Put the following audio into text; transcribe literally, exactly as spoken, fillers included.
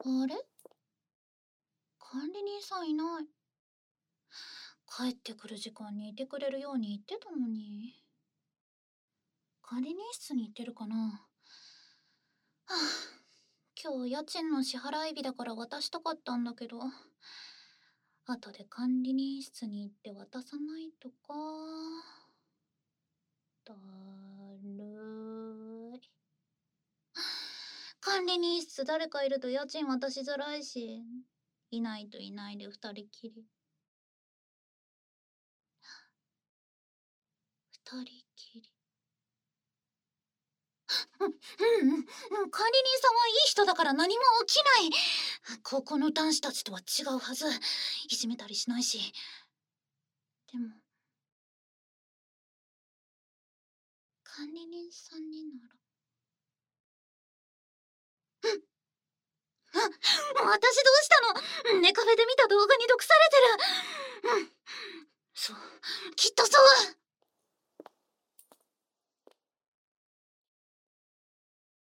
あれ、管理人さんいない。帰ってくる時間にいてくれるように言ってたのに。管理人室に行ってるかな。はあ、今日家賃の支払い日だから渡したかったんだけど、後で管理人室に行って渡さないとか。だるい。管理人室誰かいると家賃渡しづらいし、いないといないで二人きり。二人きり。うん、うん、うん、管理人さんはいい人だから何も起きない。高校の男子たちとは違うはず。いじめたりしないし。でも、管理人さんになら。うん、あ、私どうしたの？ネカフェで見た動画に毒されてる。